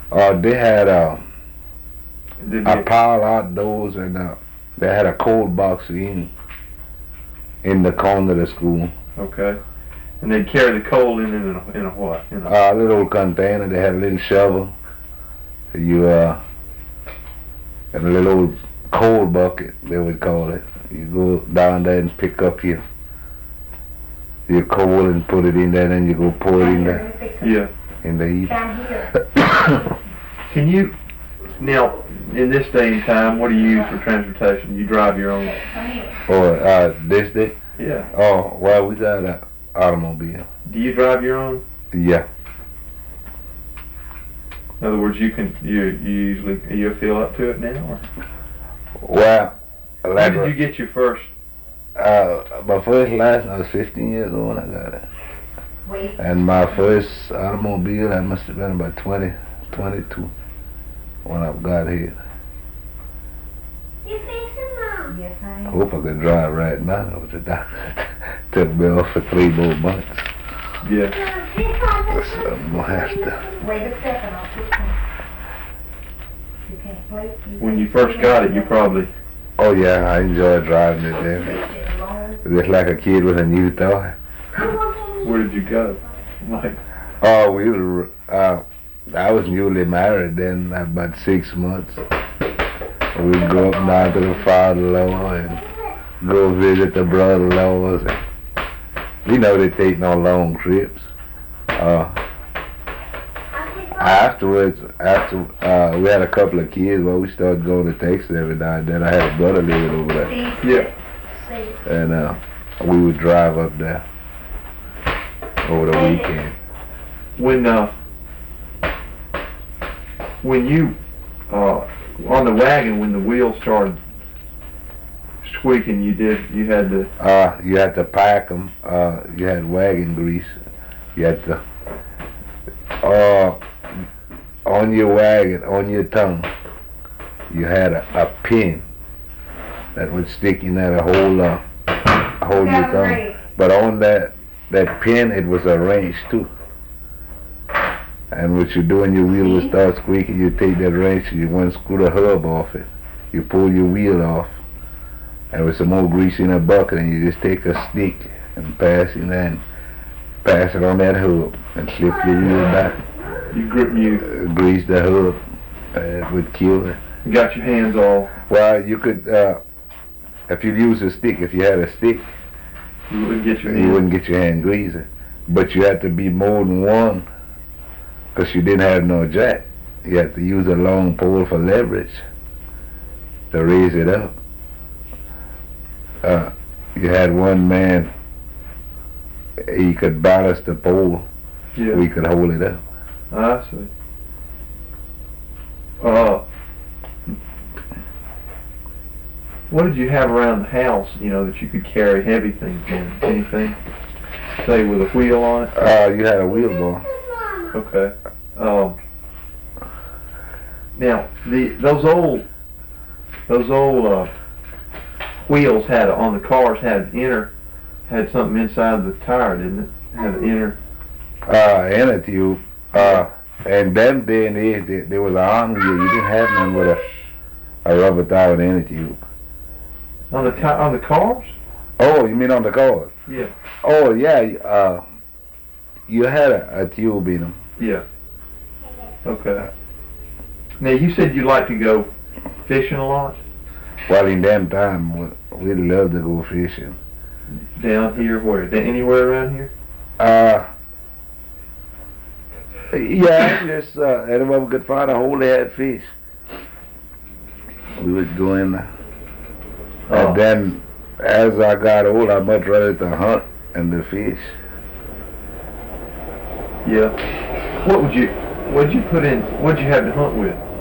They had Did a they, pile outdoors, and they had a cold box in the corner of the school. okay. And they'd carry the coal in a what? A little container. They had a little shovel. You and a little old coal bucket, they would call it. You go down there and pick up your coal and put it in there, and you go pour it in there Yeah. in the heat. Can you now in this day and time? What do you use for transportation? You drive your own. Or this day? Yeah. Oh, well, we got an automobile. Do you drive your own? Yeah. In other words, you usually you feel up to it now. Or? Well, When did you get your first? my first license, I was 15 years old when I got it. And my first automobile, I must have been about 20, 22 when I got here. Yes, I I am. hope I could drive right now. But the doctor took me off for 3 more months. Yeah. So I'm gonna have to. Wait a second, I'll put some. You can't play. When you first got it, you probably. Oh yeah, I enjoy driving it then. Just like a kid with a new toy. Where did you go? Like. Oh, we were. I was newly married then, about 6 months. We'd go up down to the father-in-law and go visit the brother-in-laws. You know, they take no long trips. Afterwards, after we had a couple of kids, well, we started going to Texas every now and then. I had a brother living over there, Yeah. and we would drive up there over the weekend. When you on the wagon, when the wheels started squeaking, you had to. You had to pack them. You had wagon grease. You had to. On your wagon, on your tongue, you had a pin that would stick in there to hold your tongue. But on that pin, it was a wrench too. And what you do when your wheel would start squeaking, you take that wrench and you unscrew the hub off it. You pull your wheel off, and with some more grease in a bucket, and you just take a stick and pass it on that hub and slip your wheel back. You Grease the hub, it would kill it. got your hands all. Well, you could, if you use a stick, if you had a stick, You wouldn't get your hands. you wouldn't get your hand greasy. But you had to be more than one, because you didn't have no jack. You had to use a long pole for leverage to raise it up. You had one man, he could balance the pole, Yeah. we could hold it up. I see. What did you have around the house, that you could carry heavy things in? Anything? Say with a wheel on it? You had a wheelbarrow. Okay. Now, those old wheels on the cars had something inside the tire, didn't it? Had an inner. Inner tube. And them day and age, there was an arm wheel. You didn't have none with a rubber tire with an inner tube. On the cars? Oh, you mean on the cars? Yeah. Oh, yeah. You had a tube in them. Yeah. Okay. Now you said you like to go fishing a lot Well, in them time, we'd love to go fishing. down here. Where? Anywhere around here? Yeah, just anywhere we could find a hole that had fish. We would go in there. Oh. And then, as I got old, I much rather to hunt and to fish. Yeah. What'd you put in? What'd you have to hunt with?